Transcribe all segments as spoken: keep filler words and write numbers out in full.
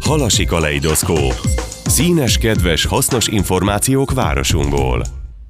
Halasi kaleidoszkóp. Színes, kedves, hasznos információk városunkból.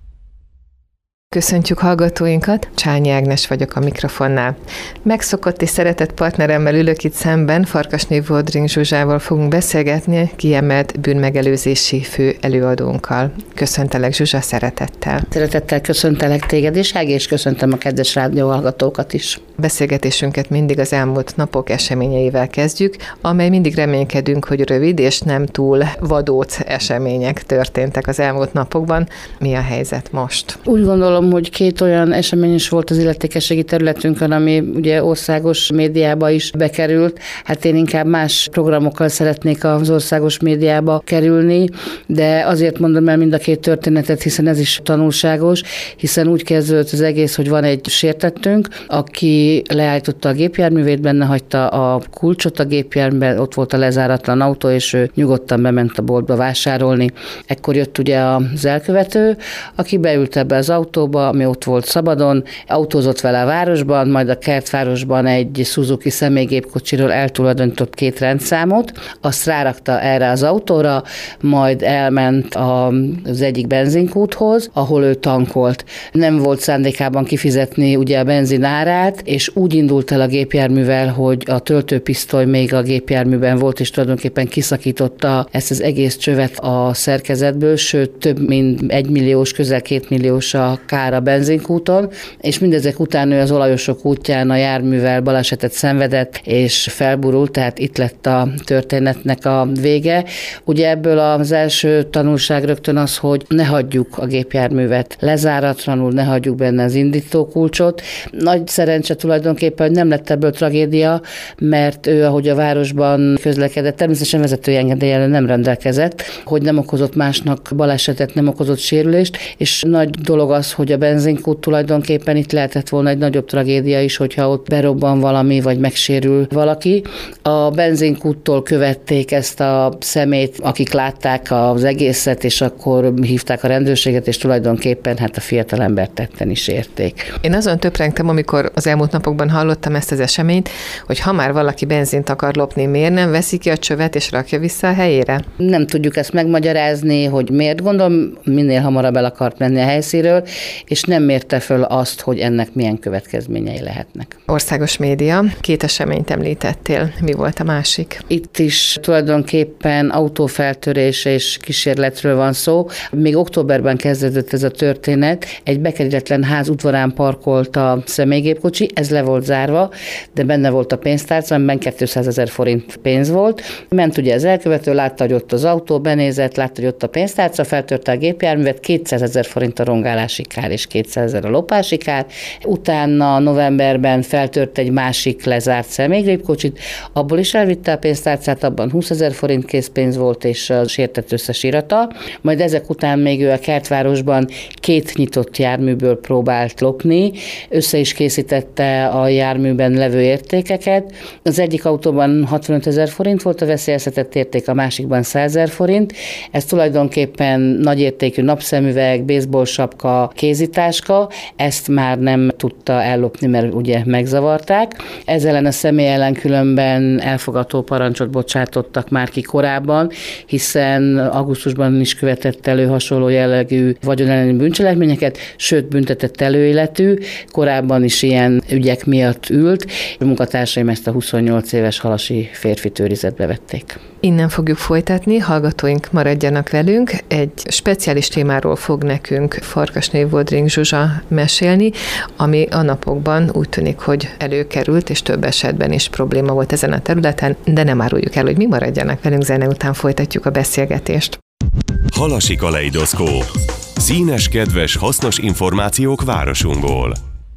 Köszöntjük hallgatóinkat, Csányi Ágnes vagyok a mikrofonnál. Megszokott és szeretett partneremmel ülök itt szemben, Farkasné Vodring Zsuzsával fogunk beszélgetni, kiemelt bűnmegelőzési fő előadónkkal. Köszöntelek, Zsuzsa, szeretettel. Szeretettel köszöntelek téged is, Ági, és köszöntöm a kedves rádióhallgatókat is. Beszélgetésünket mindig az elmúlt napok eseményeivel kezdjük, amely mindig reménykedünk, hogy rövid és nem túl vadóc események történtek az elmúlt napokban. Mi a helyzet most? Úgy gondolom, hogy két olyan esemény is volt az illetékességi területünkön, ami ugye országos médiába is bekerült. Hát én inkább más programokkal szeretnék az országos médiába kerülni, de azért mondom el mind a két történetet, hiszen ez is tanulságos, hiszen úgy kezdődött az egész, hogy van egy sértettünk, aki leállította a gépjárművét, benne hagyta a kulcsot a gépjárműben, ott volt a lezáratlan autó, és ő nyugodtan bement a boltba vásárolni. Ekkor jött ugye az elkövető, aki beült ebbe az autóba, ami ott volt szabadon, autózott vele a városban, majd a kertvárosban egy Suzuki személygépkocsiról eltulajdonított két rendszámot, azt rárakta erre az autóra, majd elment az egyik benzinkúthoz, ahol ő tankolt. Nem volt szándékában kifizetni ugye a benzin árát, és úgy indult el a gépjárművel, hogy a töltőpisztoly még a gépjárműben volt, és tulajdonképpen kiszakította ezt az egész csövet a szerkezetből, sőt több mint egymilliós, közel kétmilliós a kár a benzinkúton, és mindezek után ő az olajosok útján a járművel balesetet szenvedett, és felburult, tehát itt lett a történetnek a vége. Ugye ebből az első tanulság rögtön az, hogy ne hagyjuk a gépjárművet lezáratlanul, ne hagyjuk benne az indítókulcsot. Nagy szerencse tulajdonképpen, hogy nem lett ebből tragédia, mert ő, ahogy a városban közlekedett, természetesen vezetői engedéllyel nem rendelkezett, hogy nem okozott másnak balesetet, nem okozott sérülést, és nagy dolog az, hogy a benzinkút tulajdonképpen itt lehetett volna egy nagyobb tragédia is, hogyha ott berobban valami, vagy megsérül valaki. A benzinkúttól követték ezt a szemét, akik látták az egészet, és akkor hívták a rendőrséget, és tulajdonképpen hát a fiatalembert tetten is érték. Én azon töprengtem, amikor az elmúlt napokban hallottam ezt az eseményt, hogy ha már valaki benzint akar lopni, miért nem veszi ki a csövet, és rakja vissza a helyére? Nem tudjuk ezt megmagyarázni, hogy miért, gondolom, minél hamarabb el akart menni a helyszínről, és nem mérte föl azt, hogy ennek milyen következményei lehetnek. Országos média, két eseményt említettél. Mi volt a másik? Itt is tulajdonképpen autófeltörés és kísérletről van szó. Még októberben kezdődött ez a történet. Egy bekerületlen ház udvarán parkolt a személygépkocsi, ez le volt zárva, de benne volt a pénztárca, amiben kétszázezer forint pénz volt. Ment ugye az elkövető, látta, hogy ott az autó, benézett, látta, hogy ott a pénztárca, feltörte a gépjárművet, kétszázezer forint a rongálási kár és kétszázezer a lopási kár. Utána novemberben feltört egy másik lezárt személygépkocsit, abból is elvitte a pénztárcát, abban húszezer forint készpénz volt, és a sértett összes irata. Majd ezek után még ő a kertvárosban két nyitott járműből próbált lopni, össze is készítette a járműben levő értékeket. Az egyik autóban hatvanötezer forint volt a veszélyeztetett érték, a másikban százezer forint. Ez tulajdonképpen nagyértékű napszemüveg, baseball sapka, kézitáska, ezt már nem tudta ellopni, mert ugye megzavarták. Ezzel ellen a személy ellen különben elfogató parancsot bocsátottak már ki korábban, hiszen augusztusban is követett elő hasonló jellegű vagyonelleni bűncselekményeket, sőt büntetett előéletű, korábban is ilyen ügyek miatt ült. A munkatársaim ezt a huszonnyolc éves halasi férfit őrizetbe vették. Innen fogjuk folytatni, hallgatóink maradjanak velünk. Egy speciális témáról fog nekünk Farkasné Vodring Zsuzsa mesélni, ami a napokban úgy tűnik, hogy előkerült, és több esetben is probléma volt ezen a területen, de nem áruljuk el, hogy mi, maradjanak velünk, zene után folytatjuk a beszélgetést. Halasi kaleidoszkóp. Színes, kedves, hasznos információk városunkból.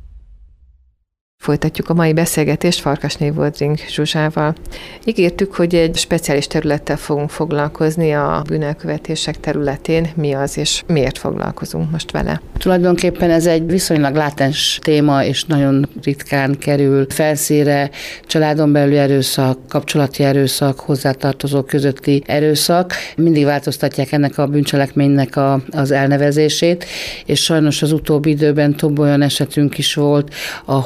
Folytatjuk a mai beszélgetést Farkasné Vodring Zsuzsával. Ígértük, hogy egy speciális területtel fogunk foglalkozni a bűnelkövetések területén. Mi az, és miért foglalkozunk most vele? Tulajdonképpen ez egy viszonylag látens téma, és nagyon ritkán kerül felszínre. Családon belüli erőszak, kapcsolati erőszak, hozzátartozók közötti erőszak. Mindig változtatják ennek a bűncselekménynek a, az elnevezését, és sajnos az utóbbi időben több olyan esetünk is volt, ahol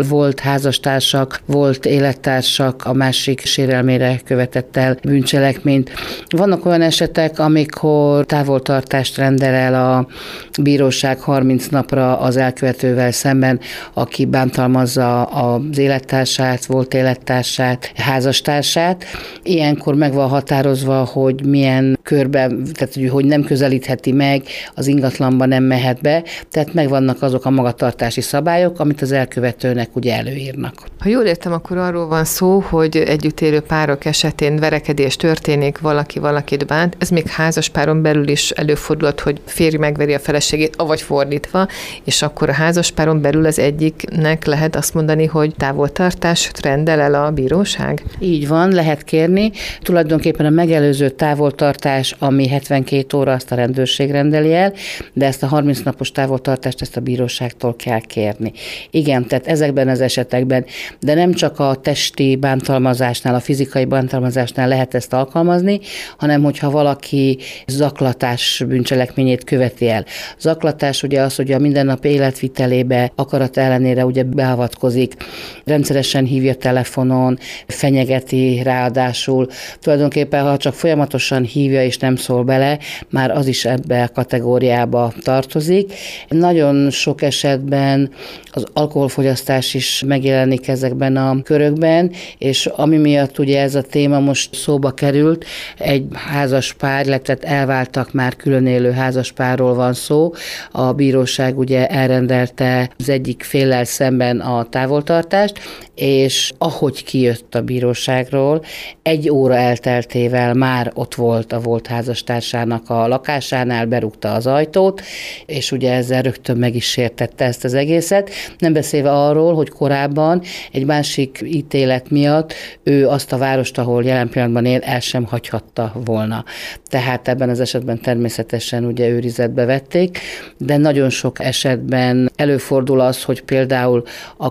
volt házastársak, volt élettársak a másik sérelmére követett el bűncselekményt. Vannak olyan esetek, amikor távoltartást rendel el a bíróság harminc napra az elkövetővel szemben, aki bántalmazza az élettársát, volt élettársát, házastársát. Ilyenkor meg van határozva, hogy milyen körben, tehát hogy nem közelítheti meg, az ingatlanba nem mehet be, tehát megvannak azok a magatartási szabályok, amit az elkövetőnek ugye előírnak. Ha jól értem, akkor arról van szó, hogy együtt élő párok esetén verekedés történik, valaki valakit bánt, ez még házas páron belül is előfordulhat, hogy férj megveri a feleségét, avagy fordítva, és akkor a házas páron belül az egyiknek lehet azt mondani, hogy távoltartást rendel el a bíróság? Így van, lehet kérni. Tulajdonképpen a megelőző távoltartás, ami hetvenkét óra, azt a rendőrség rendeli el, de ezt a harminc napos távoltartást ezt a bíróságtól kell kérni. Igen, tehát ezekben az esetekben, de nem csak a testi bántalmazásnál, a fizikai bántalmazásnál lehet ezt alkalmazni, hanem hogyha valaki zaklatás bűncselekményét követi el. Zaklatás ugye az, hogy a mindennapi életvitelébe akarat ellenére ugye beavatkozik, rendszeresen hívja telefonon, fenyegeti ráadásul. Tulajdonképpen, ha csak folyamatosan hívja és nem szól bele, már az is ebbe a kategóriába tartozik. Nagyon sok esetben az alkoholfogyasztás is megjelenik ezekben a körökben, és ami miatt ugye ez a téma most szóba került, egy házas pár, illetve elváltak, már külön élő házas párról van szó. A bíróság ugye elrendelte az egyik féllel szemben a távoltartást, és ahogy kijött a bíróságról, egy óra elteltével már ott volt a volt házastársának a lakásánál, berúgta az ajtót, és ugye ezzel rögtön meg is sértette ezt az egészet. Nem beszélve arról, hogy korábban egy másik ítélet miatt ő azt a várost, ahol jelen pillanatban él, el sem hagyhatta volna. Tehát ebben az esetben természetesen ugye őrizetbe vették, de nagyon sok esetben előfordul az, hogy például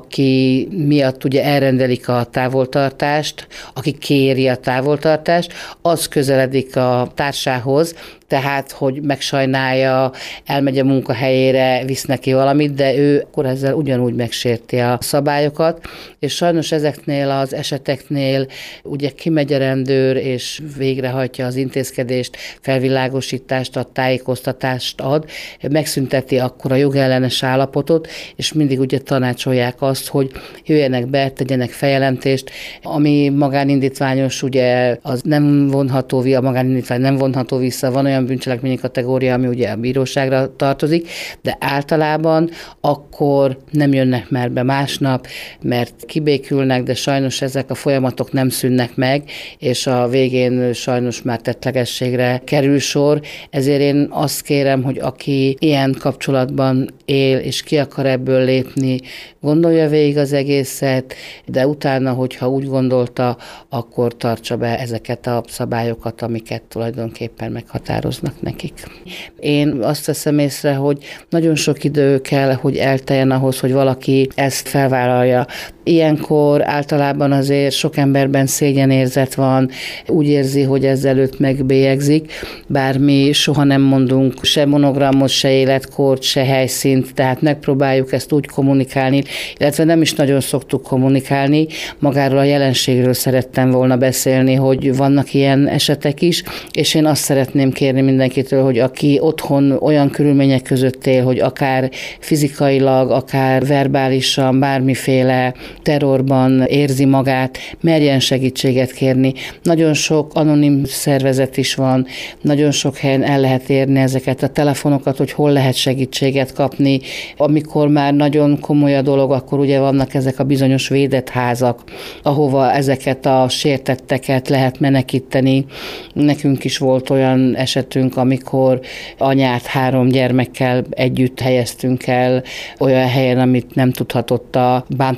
aki miatt ugye elrendelik a távoltartást, aki kéri a távoltartást, az közeledik a társához, tehát, hogy megsajnálja, elmegy a munkahelyére, visz neki valamit, de ő akkor ezzel ugyanúgy megsérti a szabályokat, és sajnos ezeknél az eseteknél ugye kimegy a rendőr, és végrehajtja az intézkedést, felvilágosítást ad, tájékoztatást ad, megszünteti akkor a jogellenes állapotot, és mindig ugye tanácsolják azt, hogy jöjjenek be, tegyenek feljelentést, ami magánindítványos, ugye az nem vonható, a magánindítvány nem vonható vissza, van olyan bűncselekményi kategória, ami ugye a bíróságra tartozik, de általában akkor nem jönnek már be másnap, mert kibékülnek, de sajnos ezek a folyamatok nem szűnnek meg, és a végén sajnos már tettlegességre kerül sor. Ezért én azt kérem, hogy aki ilyen kapcsolatban él, és ki akar ebből lépni, gondolja végig az egészet, de utána, hogyha úgy gondolta, akkor tartsa be ezeket a szabályokat, amiket tulajdonképpen meghatároznak nekik. Én azt veszem észre, hogy nagyon sok idő kell, hogy elteljen ahhoz, hogy valaki ezt felvállalja. Ilyenkor általában azért sok emberben szégyenérzet van, úgy érzi, hogy ezzel őt megbélyegzik, bár mi soha nem mondunk se monogramot, se életkort, se helyszínt, tehát megpróbáljuk ezt úgy kommunikálni, illetve nem is nagyon szoktuk kommunikálni. Magáról a jelenségről szerettem volna beszélni, hogy vannak ilyen esetek is, és én azt szeretném kérni mindenkitől, hogy aki otthon olyan körülmények között él, hogy akár fizikailag, akár verbálisan, bármiféle terrorban érzi magát, merjen segítséget kérni. Nagyon sok anonim szervezet is van, nagyon sok helyen el lehet érni ezeket a telefonokat, hogy hol lehet segítséget kapni. Amikor már nagyon komoly a dolog, akkor ugye vannak ezek a bizonyos védett házak, ahova ezeket a sértetteket lehet menekíteni. Nekünk is volt olyan esetünk, amikor anyát három gyermekkel együtt helyeztünk el olyan helyen, amit nem tudhatott a bántalmazó,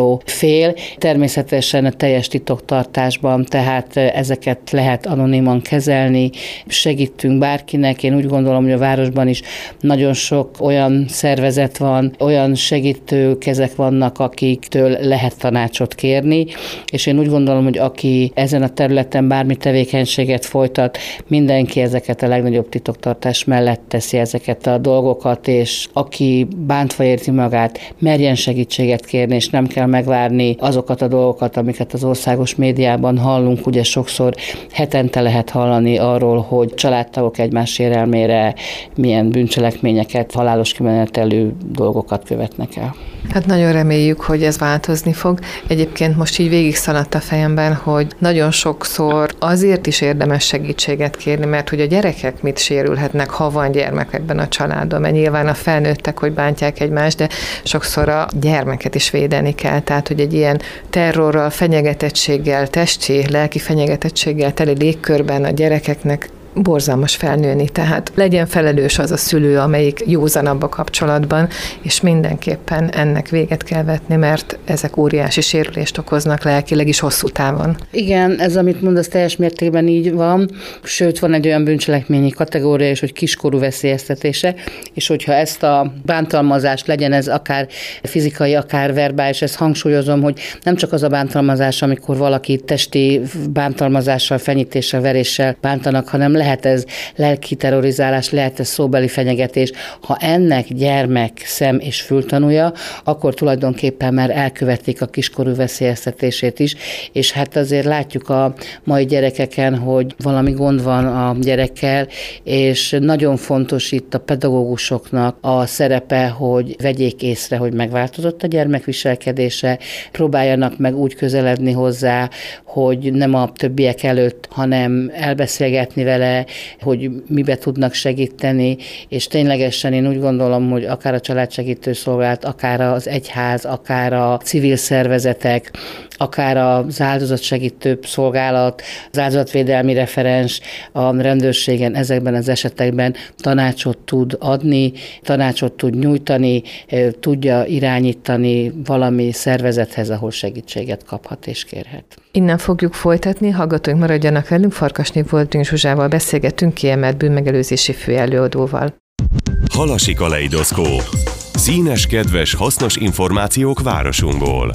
beszálló fél. Természetesen a teljes titoktartásban, tehát ezeket lehet anoniman kezelni, segítünk bárkinek. Én úgy gondolom, hogy a városban is nagyon sok olyan szervezet van, olyan segítő kezek vannak, akiktől lehet tanácsot kérni, és én úgy gondolom, hogy aki ezen a területen bármi tevékenységet folytat, mindenki ezeket a legnagyobb titoktartás mellett teszi ezeket a dolgokat, és aki bántva érzi magát, merjen segítséget kérni, és nem kell megvárni azokat a dolgokat, amiket az országos médiában hallunk. Ugye sokszor hetente lehet hallani arról, hogy családtagok egymás sérelmére milyen bűncselekményeket, halálos kimenetelű dolgokat követnek el. Hát nagyon reméljük, hogy ez változni fog. Egyébként most így végig szaladt a fejemben, hogy nagyon sokszor azért is érdemes segítséget kérni, mert hogy a gyerekek mit sérülhetnek, ha van gyermek ebben a családban, mert nyilván a felnőttek, hogy bántják egymást, de sokszor a gyermeket is védeni kell. Tehát, hogy egy ilyen terrorral, fenyegetettséggel, testi, lelki fenyegetettséggel teli légkörben a gyerekeknek borzalmas felnőni, tehát legyen felelős az a szülő, amelyik józanabb a kapcsolatban, és mindenképpen ennek véget kell vetni, mert ezek óriási sérülést okoznak lelkileg is hosszú távon. Igen, ez, amit mondasz, teljes mértékben így van, sőt, van egy olyan bűncselekményi kategória is, hogy kiskorú veszélyeztetése, és hogyha ezt a bántalmazást, legyen ez akár fizikai, akár verbális, ezt hangsúlyozom, hogy nem csak az a bántalmazás, amikor valaki testi bántalmazással, fenyítéssel, veréssel bántanak, hanem lehet ez lelki terrorizálás, lehet ez szóbeli fenyegetés. Ha ennek gyermek szem és fültanúja, akkor tulajdonképpen már elkövették a kiskorú veszélyeztetését is, és hát azért látjuk a mai gyerekeken, hogy valami gond van a gyerekkel, és nagyon fontos itt a pedagógusoknak a szerepe, hogy vegyék észre, hogy megváltozott a gyermek viselkedése, próbáljanak meg úgy közeledni hozzá, hogy nem a többiek előtt, hanem elbeszélgetni vele, hogy mibe tudnak segíteni, és ténylegesen én úgy gondolom, hogy akár a családsegítő szolgálat, akár az egyház, akár a civil szervezetek, akár az áldozatsegítő szolgálat, az áldozatvédelmi referens a rendőrségen ezekben az esetekben tanácsot tud adni, tanácsot tud nyújtani, tudja irányítani valami szervezethez, ahol segítséget kaphat és kérhet. Innen fogjuk folytatni, hallgatóink maradjanak velünk, Farkasné Woldring Zsuzsával beszélgetünk, kiemelt bűnmegelőzési főelőadóval. Halasi kaleidoszkóp. Színes, kedves, hasznos információk városunkból.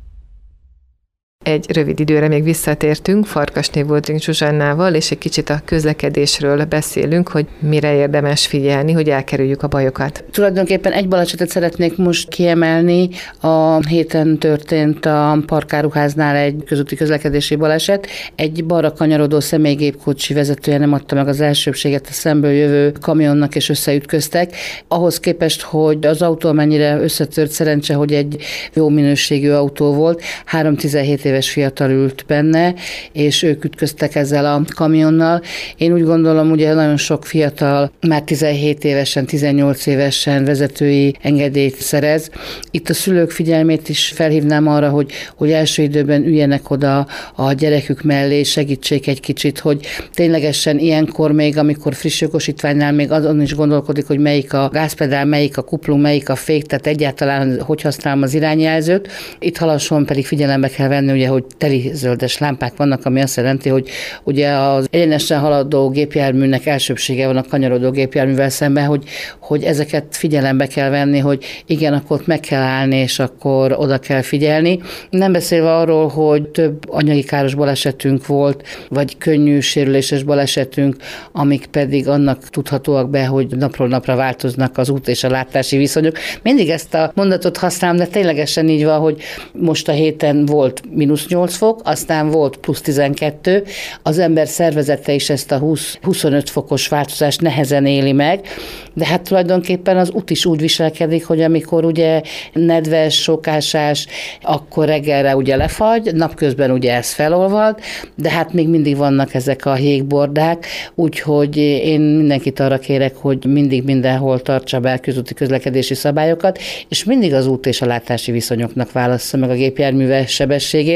Egy rövid időre még visszatértünk Farkasné Woldring Zsuzsannával, és egy kicsit a közlekedésről beszélünk, hogy mire érdemes figyelni, hogy elkerüljük a bajokat. Tulajdonképpen egy balesetet szeretnék most kiemelni. A héten történt a parkáruháznál egy közúti közlekedési baleset. Egy balra kanyarodó személygépkocsi vezetője nem adta meg az elsőbséget a szemből jövő kamionnak, és összeütköztek. Ahhoz képest, hogy az autó mennyire összetört, szerencse, hogy egy jó minőségű autó volt. három tizenhét éves fiatal ült benne, és ők ütköztek ezzel a kamionnal. Én úgy gondolom, ugye nagyon sok fiatal már tizenhét évesen, tizennyolc évesen vezetői engedélyt szerez. Itt a szülők figyelmét is felhívnám arra, hogy, hogy első időben üljenek oda a gyerekük mellé, segítsék egy kicsit, hogy ténylegesen ilyenkor még, amikor friss jogosítványnál még azon is gondolkodik, hogy melyik a gázpedál, melyik a kuplung, melyik a fék, tehát egyáltalán hogy használom az irányjelzőt. Itt halasson pedig figyelembe kell venni, ugye, hogy teli zöldes lámpák vannak, ami azt jelenti, hogy ugye az egyenesen haladó gépjárműnek elsőbsége van a kanyarodó gépjárművel szemben, hogy, hogy ezeket figyelembe kell venni, hogy igen, akkor ott meg kell állni, és akkor oda kell figyelni. Nem beszélve arról, hogy több anyagi káros balesetünk volt, vagy könnyű sérüléses balesetünk, amik pedig annak tudhatóak be, hogy napról napra változnak az út és a látási viszonyok. Mindig ezt a mondatot használom, de ténylegesen így van, hogy most a héten volt mínusz nyolc fok, aztán volt plusz tizenkettő, az ember szervezete is ezt a húsz-huszonöt fokos változást nehezen éli meg, de hát tulajdonképpen az út is úgy viselkedik, hogy amikor ugye nedves, sokásás, akkor reggelre ugye lefagy, napközben ugye ez felolvad, de hát még mindig vannak ezek a jégbordák, úgyhogy én mindenkit arra kérek, hogy mindig mindenhol tartsa be közúti közlekedési szabályokat, és mindig az út és a látási viszonyoknak válassza meg a gépjárműve sebességét.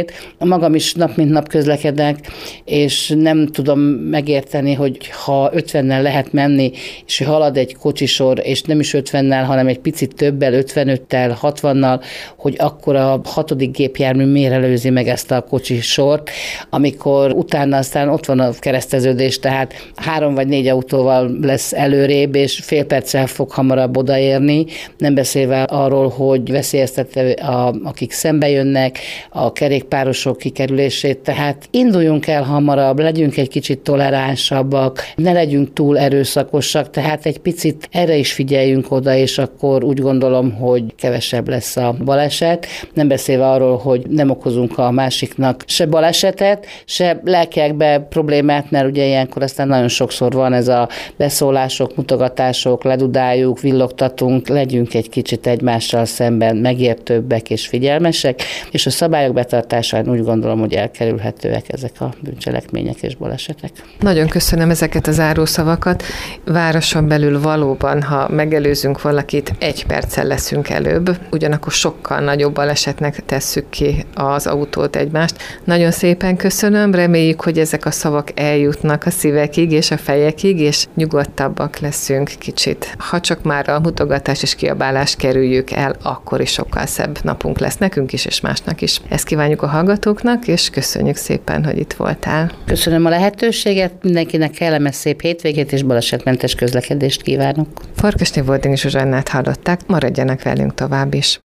veszélyét. Magam is nap mint nap közlekedek, és nem tudom megérteni, hogy ha ötvennel lehet menni, és halad egy kocsisor, és nem is ötvennel, hanem egy picit többel, ötvenöttel, hatvannal, hogy akkor a hatodik gépjármű miért előzi meg ezt a kocsisort, amikor utána aztán ott van a kereszteződés, tehát három vagy négy autóval lesz előrébb, és fél perccel fog hamarabb odaérni, nem beszélve arról, hogy veszélyeztetve a, akik szembe jönnek, a kerékpárosok kikerülését, tehát induljunk el hamarabb, legyünk egy kicsit toleránsabbak, ne legyünk túl erőszakosak, tehát egy picit erre is figyeljünk oda, és akkor úgy gondolom, hogy kevesebb lesz a baleset. Nem beszélve arról, hogy nem okozunk a másiknak se balesetet, se lelkiekbe problémát, mert ugye ilyenkor aztán nagyon sokszor van ez a beszólások, mutogatások, ledudáljuk, villogtatunk, legyünk egy kicsit egymással szemben megértőbbek és figyelmesek, és a szabályok betartásán úgy gondolom, hogy elkerülhetőek ezek a bűncselekmények és balesetek. Nagyon köszönöm ezeket a zárószavakat. Városon belül valóban, ha megelőzünk valakit, egy perccel leszünk előbb, ugyanakkor sokkal nagyobb balesetnek tesszük ki az autót egymást. Nagyon szépen köszönöm, reméljük, hogy ezek a szavak eljutnak a szívekig és a fejekig, és nyugodtabbak leszünk kicsit. Ha csak már a mutogatás és kiabálás kerüljük el, akkor is sokkal szebb napunk lesz nekünk is, és másnak is. Ezt kívánjuk a hallgatóknak, és köszönjük szépen, hogy itt voltál. Köszönöm a lehetőséget, mindenkinek kellemes szép hétvégét és balesetmentes közlekedést kívánok. Farkasné Woldring Zsuzsannát hallották, maradjanak velünk tovább is.